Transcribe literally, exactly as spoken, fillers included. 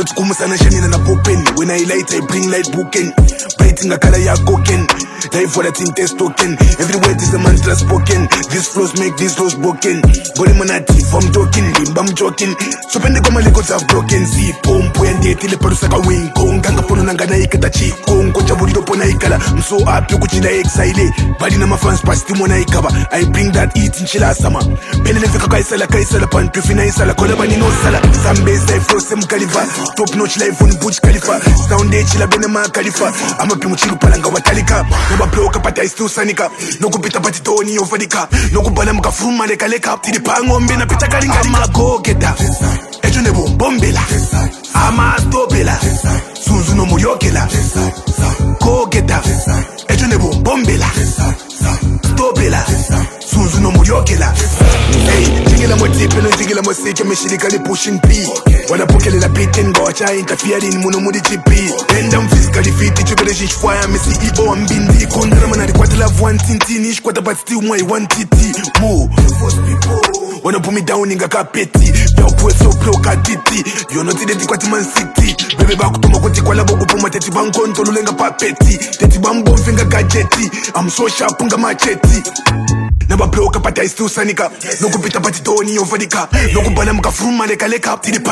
Not kumusana shani na popen. When I light, I bring light booking. Biting a color ya cooking. Life for that in test token. Every word is a mantra spoken. These flows make these flows broken. Body manati, I'm joking, limba I'm joking. So when the Goma records have broken. See, pom, puende, teleparusaka wing. Kong, ganga pono nangana ikatachi. Kong, kocha burido pona ikala. I'm so happy, kuchina exile. Body na my fans, past timona ikaba. I bring that eat in chila sama. Penele fika kaisala, kaisala pan. Pifina isala, kolabani no sala. Some base life, flow, sem Khalifa. Top notch life on Burj Khalifa. Sound day, chila benema Khalifa. I'm a pimuchiru palanga watalika. Never blow up, but I still sanika. No kupita pati toni ofadika. No kubala muka fruma leka leka. Tidi pango mbina pita kalinga. I'm a go-getter. Ejo nebo bombela. I'm a stopela. Sunzu no muriokela. Go-getter. Ejo nebo bombela. Stopela. Sunzu no muriokela. Hey, jigila mo tipe no jigila mo seke me shilika li pushing P. Wana pokele la beating go acha interfere in muno mudi G P. And I'm physically fit, you better shish fire me C E O I'm bindi. Kondra man adi kwata love one tinti. Nish kwata but still moi one titi. Mo, first people wanna put me down inga kapeti. Yo pwe so pro katiti. Yo no tide di kwati man city. Bebe baku tomo koti kwa labo kupuma teti bankonto lulenga papeti. Teti bambo finga gadgeti. I'm so sharp unga macheti. Never blow up, but I still sanika. No kupita pati toni ofadika. No kubala muka fruma leka leka. Tidi